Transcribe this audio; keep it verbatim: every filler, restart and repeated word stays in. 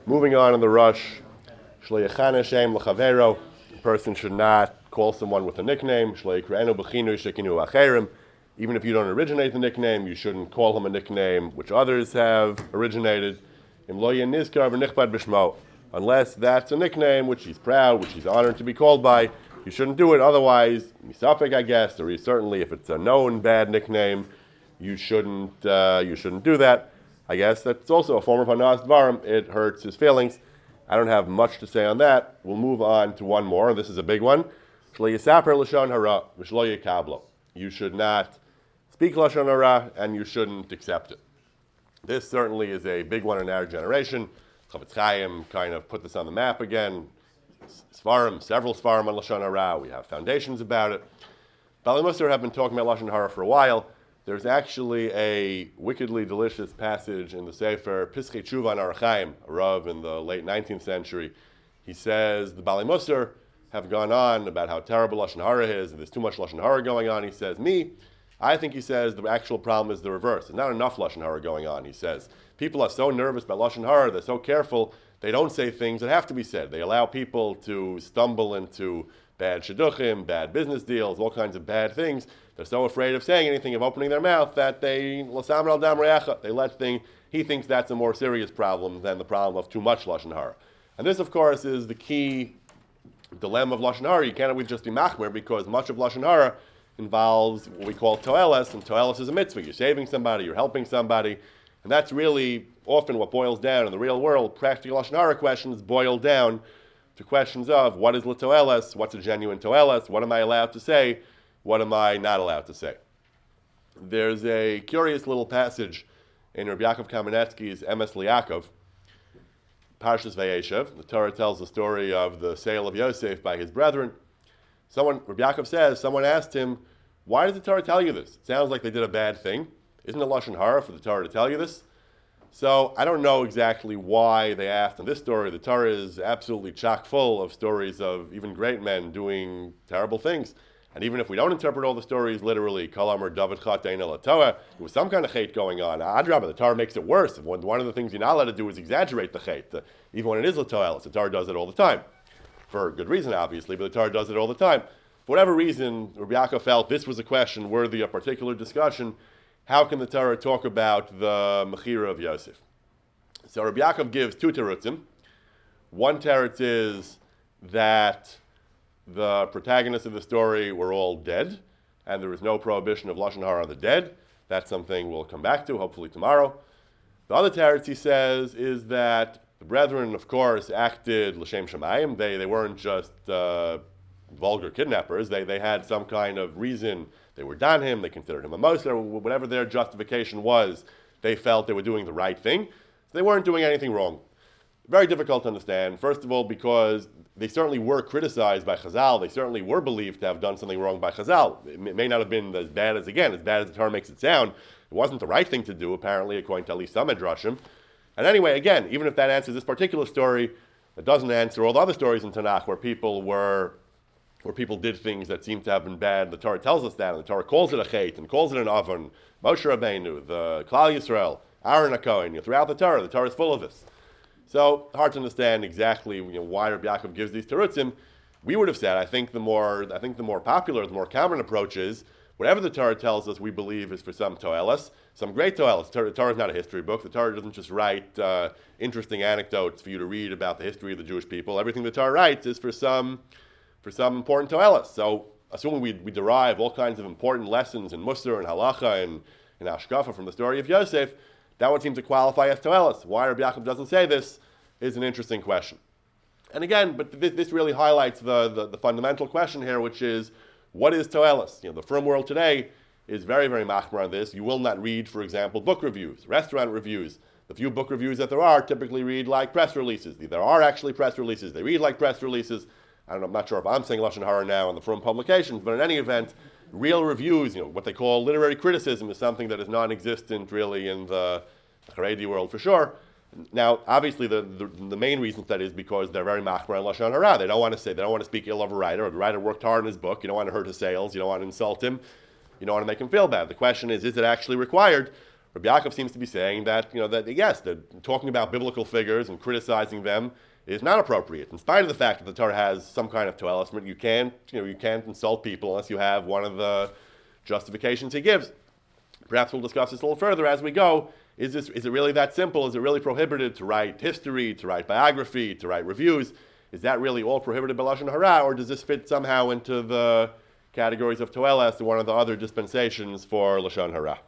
Moving on in the rush, Shlo Yechana Shem L'Chavero. A person should not call someone with a nickname. Shlo Yikra'enu B'Chinu Shekinu Acherim. Even if you don't originate the nickname, you shouldn't call him a nickname which others have originated. Im Lo Yenizkar V'Nichbad B'Shmo. Unless that's a nickname which he's proud, which he's honored to be called by, you shouldn't do it. Otherwise, misafek, I guess, or certainly if it's a known bad nickname, you shouldn't uh, you shouldn't do that. I guess that's also a form of hanas dvarim. It hurts his feelings. I don't have much to say on that. We'll move on to one more. This is a big one. Shlo yisaper lashon hara v'shlo yikablo. You should not speak lashon hara, and you shouldn't accept it. This certainly is a big one in our generation. Chavetz Chaim kind of put this on the map again. Svarim, several Svarim on Lashon Hara. We have foundations about it. Bali Musar have been talking about Lashon Hara for a while. There's actually a wickedly delicious passage in the Sefer Pischei Tshuva on Orach Chaim, a Rav in the late nineteenth century. He says the Bali Musar have gone on about how terrible Lashon Hara is, and there's too much Lashon Hara going on. He says, me, I think he says the actual problem is the reverse. There's not enough Lashon Hara going on, he says. People are so nervous about Lashon Hara, they're so careful, they don't say things that have to be said. They allow people to stumble into bad shidduchim, bad business deals, all kinds of bad things. They're so afraid of saying anything, of opening their mouth, that they l'samar al dam re'echa. They let things, he thinks that's a more serious problem than the problem of too much Lashon Hara. And this, of course, is the key dilemma of Lashon Hara. You can't always just be machmer, because much of Lashon Hara involves what we call toeles, and toeles is a mitzvah. You're saving somebody, you're helping somebody, and that's really often what boils down in the real world. Practical Lashon Hara questions boil down to questions of what is l'toeles, what's a genuine toeles, what am I allowed to say, what am I not allowed to say. There's a curious little passage in Rabbi Yaakov Kamenetsky's Emes L'Yaakov, Parshas Vayeshev. The Torah tells the story of the sale of Yosef by his brethren. Someone, Rabbi Yaakov says, someone asked him, why does the Torah tell you this? It sounds like they did a bad thing. Isn't it Lashon Hara for the Torah to tell you this? So I don't know exactly why they asked in this story. The Torah is absolutely chock full of stories of even great men doing terrible things. And even if we don't interpret all the stories literally, Kol Amar David Chatein El Torah, there was some kind of hate going on. Adrabah, the Torah makes it worse. One of the things you're not allowed to do is exaggerate the hate. Even when it is l'toeles, the Torah does it all the time. For good reason, obviously, but the Torah does it all the time. For whatever reason, Rabbi Yaakov felt this was a question worthy of particular discussion. How can the Torah talk about the Mechira of Yosef? So Rabbi Yaakov gives two terutzim. One teretz is that the protagonists of the story were all dead, and there is no prohibition of Lashon Hara on the dead. That's something we'll come back to, hopefully tomorrow. The other teretz, he says, is that the brethren, of course, acted l'shem shamayim. They they weren't just uh, vulgar kidnappers. They they had some kind of reason. They were danhim. They considered him a moser. Whatever their justification was, they felt they were doing the right thing. They weren't doing anything wrong. Very difficult to understand. First of all, because they certainly were criticized by Chazal. They certainly were believed to have done something wrong by Chazal. It may not have been as bad as, again, as bad as the Torah makes it sound. It wasn't the right thing to do, apparently, according to at least some Midrashim. And anyway, again, even if that answers this particular story, it doesn't answer all the other stories in Tanakh where people were, where people did things that seem to have been bad. The Torah tells us that, and the Torah calls it a chait and calls it an avon. Moshe Rabbeinu, the Klal Yisrael, Aaron HaKohen, you know, throughout the Torah, the Torah is full of this. So hard to understand exactly you know, why Rabbi Yaakov gives these terutzim. We would have said, I think the more, I think the more popular, the more common approach is whatever the Torah tells us, we believe is for some toeles, some great toeles. The Torah is not a history book. The Torah doesn't just write uh, interesting anecdotes for you to read about the history of the Jewish people. Everything the Torah writes is for some, for some important toeles. So, assuming we, we derive all kinds of important lessons in Musar and Halacha and in Ashkafa from the story of Yosef, that would seem to qualify as toeles. Why Rabbi Yaakov doesn't say this is an interesting question. And again, but this, this really highlights the, the, the fundamental question here, which is, what is toeles? You know, the firm world today is very, very machmir on this. You will not read, for example, book reviews, restaurant reviews. The few book reviews that there are typically read like press releases. There are actually press releases. They read like press releases. I don't know, I'm not sure if I'm saying Lashon Hara now in the firm publications, but in any event, real reviews, you know, what they call literary criticism is something that is non-existent really in the Haredi world for sure. Now, obviously, the, the the main reason for that is because they're very machmir on Lashon Hara. They don't want to say, they don't want to speak ill of a writer, or the writer worked hard on his book. You don't want to hurt his sales. You don't want to insult him. You don't want to make him feel bad. The question is, is it actually required? Rabbi Yaakov seems to be saying that, you know, that yes, that talking about biblical figures and criticizing them is not appropriate, in spite of the fact that the Torah has some kind of toelos. You can't, you know, you can't insult people unless you have one of the justifications he gives. Perhaps we'll discuss this a little further as we go. Is this, is it really that simple? Is it really prohibited to write history, to write biography, to write reviews? Is that really all prohibited by Lashon Hara, or does this fit somehow into the categories of toelas, one of the other dispensations for Lashon Hara?